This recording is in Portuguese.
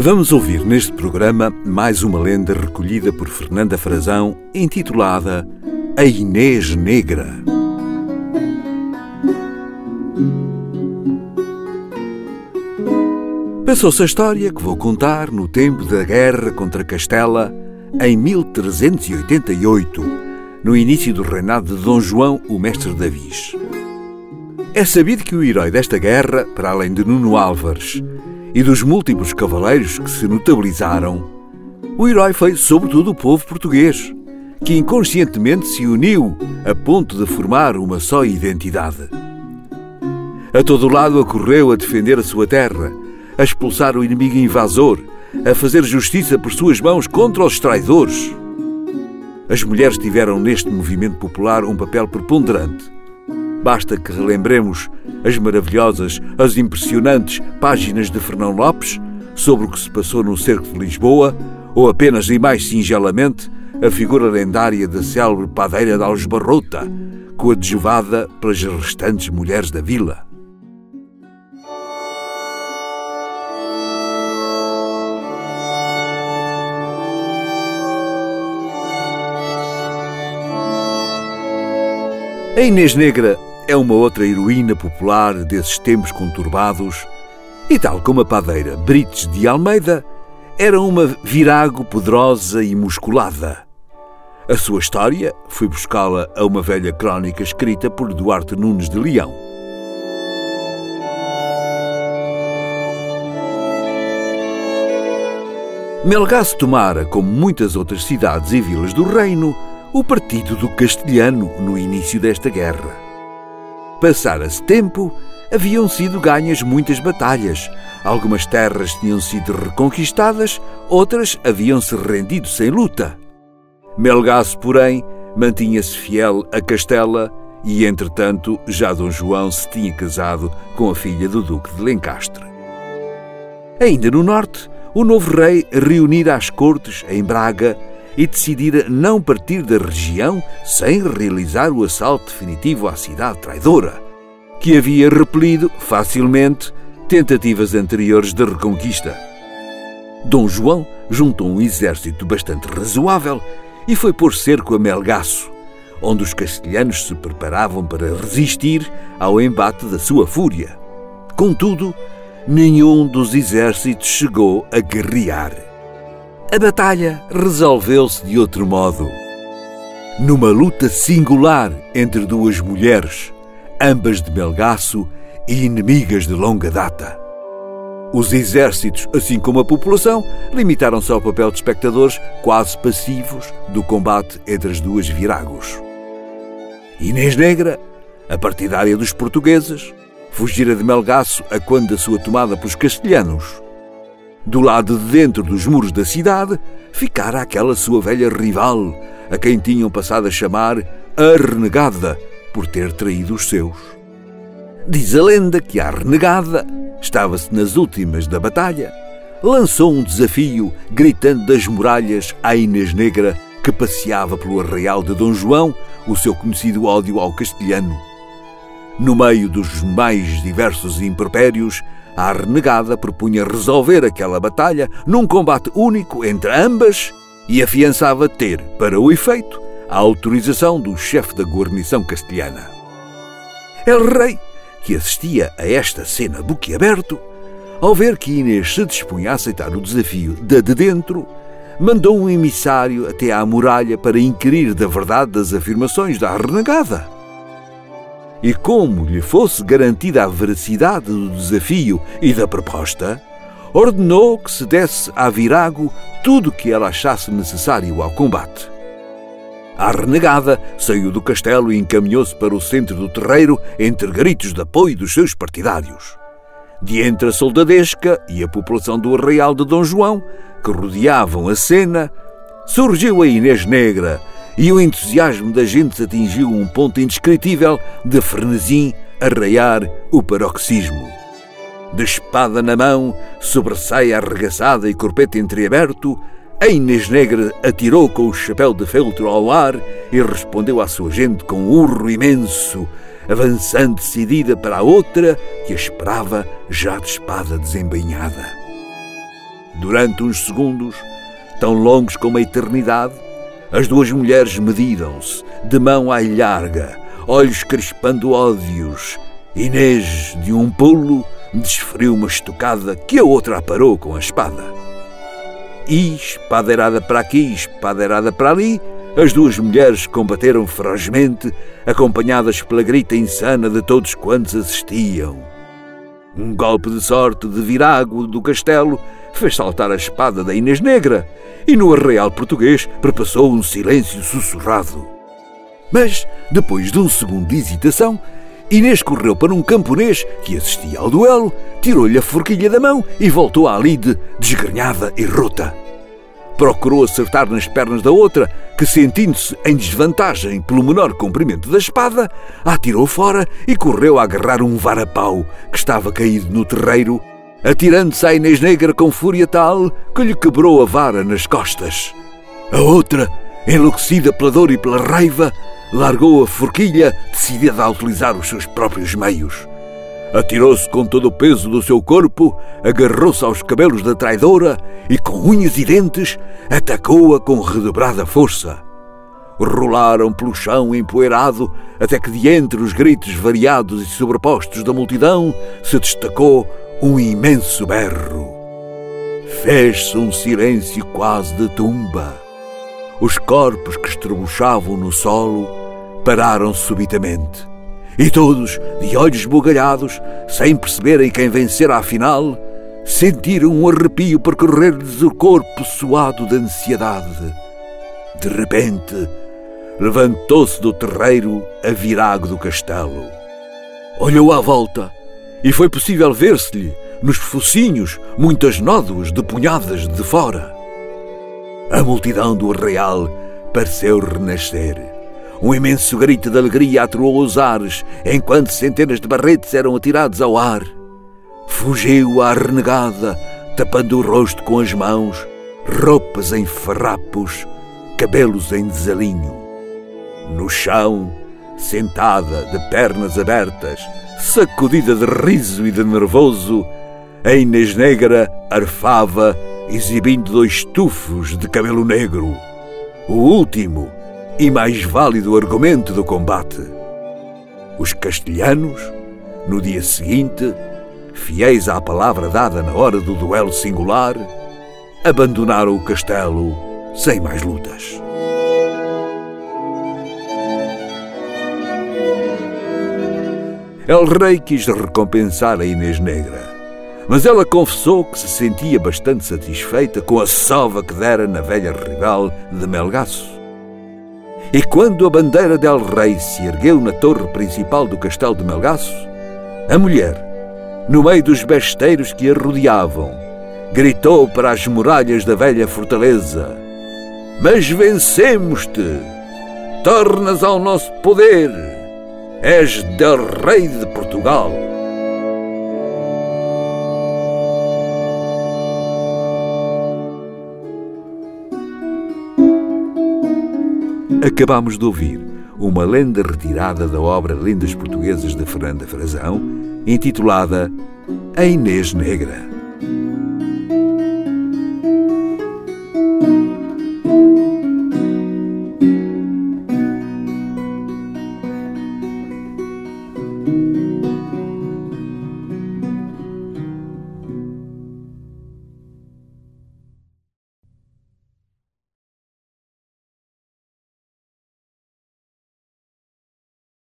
Vamos ouvir neste programa mais uma lenda recolhida por Fernanda Frazão, intitulada A Inês Negra. Passou-se a história que vou contar no tempo da guerra contra Castela, em 1388, no início do reinado de Dom João, o mestre da Viz. É sabido que o herói desta guerra, para além de Nuno Álvares e dos múltiplos cavaleiros que se notabilizaram, o herói foi sobretudo o povo português, que inconscientemente se uniu a ponto de formar uma só identidade. A todo lado acorreu a defender a sua terra, a expulsar o inimigo invasor, a fazer justiça por suas mãos contra os traidores. As mulheres tiveram neste movimento popular um papel preponderante. Basta que relembremos as maravilhosas, as impressionantes páginas de Fernão Lopes sobre o que se passou no cerco de Lisboa, ou apenas e mais singelamente a figura lendária da célebre padeira de Aljubarrota, coadjuvada pelas restantes mulheres da vila. A Inês Negra é uma outra heroína popular desses tempos conturbados e, tal como a padeira Brites de Almeida, era uma virago poderosa e musculada. A sua história foi buscá-la a uma velha crónica escrita por Duarte Nunes de Leão. Melgaço tomara, como muitas outras cidades e vilas do reino, o partido do castelhano no início desta guerra. Passara-se tempo, haviam sido ganhas muitas batalhas, algumas terras tinham sido reconquistadas, outras haviam-se rendido sem luta. Melgaço, porém, mantinha-se fiel a Castela e, entretanto, já Dom João se tinha casado com a filha do Duque de Lencastre. Ainda no norte, o novo rei reunira as cortes em Braga e decidira não partir da região sem realizar o assalto definitivo à cidade traidora, que havia repelido facilmente tentativas anteriores de reconquista. Dom João juntou um exército bastante razoável e foi pôr cerco a Melgaço, onde os castelhanos se preparavam para resistir ao embate da sua fúria. Contudo, nenhum dos exércitos chegou a guerrear. A batalha resolveu-se de outro modo. Numa luta singular entre duas mulheres, ambas de Melgaço e inimigas de longa data. Os exércitos, assim como a população, limitaram-se ao papel de espectadores quase passivos do combate entre as duas viragos. Inês Negra, a partidária dos portugueses, fugira de Melgaço a quando da sua tomada pelos castelhanos. Do lado de dentro dos muros da cidade, ficara aquela sua velha rival, a quem tinham passado a chamar a Renegada, por ter traído os seus. Diz a lenda que a Renegada, estava-se nas últimas da batalha, lançou um desafio, gritando das muralhas à Inês Negra, que passeava pelo arraial de Dom João, o seu conhecido ódio ao castelhano. No meio dos mais diversos impropérios, a Renegada propunha resolver aquela batalha num combate único entre ambas e afiançava ter, para o efeito, a autorização do chefe da guarnição castelhana. El Rei, que assistia a esta cena boquiaberto, ao ver que Inês se dispunha a aceitar o desafio da de dentro, mandou um emissário até à muralha para inquirir da verdade das afirmações da Renegada. E como lhe fosse garantida a veracidade do desafio e da proposta, ordenou que se desse à virago tudo o que ela achasse necessário ao combate. A Renegada saiu do castelo e encaminhou-se para o centro do terreiro entre gritos de apoio dos seus partidários. De entre a soldadesca e a população do arraial de Dom João, que rodeavam a cena, surgiu a Inês Negra, e o entusiasmo da gente atingiu um ponto indescritível de frenesim a raiar o paroxismo. De espada na mão, sobressaia arregaçada e corpete entreaberto, a Inês Negra atirou com o chapéu de feltro ao ar e respondeu à sua gente com um urro imenso, avançando decidida para a outra que a esperava já de espada desembainhada. Durante uns segundos, tão longos como a eternidade, as duas mulheres mediram-se, de mão à ilharga, olhos crispando ódios. Inês, de um pulo, desferiu uma estocada que a outra aparou com a espada. E, espadeirada para aqui, espadeirada para ali, as duas mulheres combateram ferozmente, acompanhadas pela grita insana de todos quantos assistiam. Um golpe de sorte de virago do castelo fez saltar a espada da Inês Negra e no arraial português perpassou um silêncio sussurrado. Mas, depois de um segundo de hesitação, Inês correu para um camponês que assistia ao duelo, tirou-lhe a forquilha da mão e voltou à lide desgrenhada e rota. Procurou acertar nas pernas da outra, que, sentindo-se em desvantagem pelo menor comprimento da espada, a atirou fora e correu a agarrar um varapau que estava caído no terreiro, atirando-se à Inês Negra com fúria tal que lhe quebrou a vara nas costas. A outra, enlouquecida pela dor e pela raiva, largou a forquilha, decidida a utilizar os seus próprios meios. Atirou-se com todo o peso do seu corpo, agarrou-se aos cabelos da traidora e, com unhas e dentes, atacou-a com redobrada força. Rolaram pelo chão empoeirado até que, de entre os gritos variados e sobrepostos da multidão, se destacou um imenso berro. Fez-se um silêncio quase de tumba. Os corpos que estrebuchavam no solo pararam subitamente. E todos, de olhos esbugalhados, sem perceberem quem vencera afinal, sentiram um arrepio percorrer-lhes o corpo suado de ansiedade. De repente, levantou-se do terreiro a virago do castelo. Olhou à volta e foi possível ver-se-lhe, nos focinhos, muitas nódoas de punhadas de fora. A multidão do arraial pareceu renascer. Um imenso grito de alegria atroou os ares, enquanto centenas de barretes eram atirados ao ar. Fugiu à renegada, tapando o rosto com as mãos, roupas em farrapos, cabelos em desalinho. No chão, sentada, de pernas abertas, sacudida de riso e de nervoso, a Inês Negra arfava, exibindo 2 tufos de cabelo negro. O último e mais válido argumento do combate. Os castelhanos, no dia seguinte, fiéis à palavra dada na hora do duelo singular, abandonaram o castelo sem mais lutas. El Rei quis recompensar a Inês Negra, mas ela confessou que se sentia bastante satisfeita com a sova que dera na velha rival de Melgaço. E quando a bandeira del Rei se ergueu na torre principal do castelo de Melgaço, a mulher, no meio dos besteiros que a rodeavam, gritou para as muralhas da velha fortaleza: "Mas vencemos-te! Tornas ao nosso poder! És del Rei de Portugal!" Acabamos de ouvir uma lenda retirada da obra Lendas Portuguesas de Fernanda Frazão, intitulada A Inês Negra.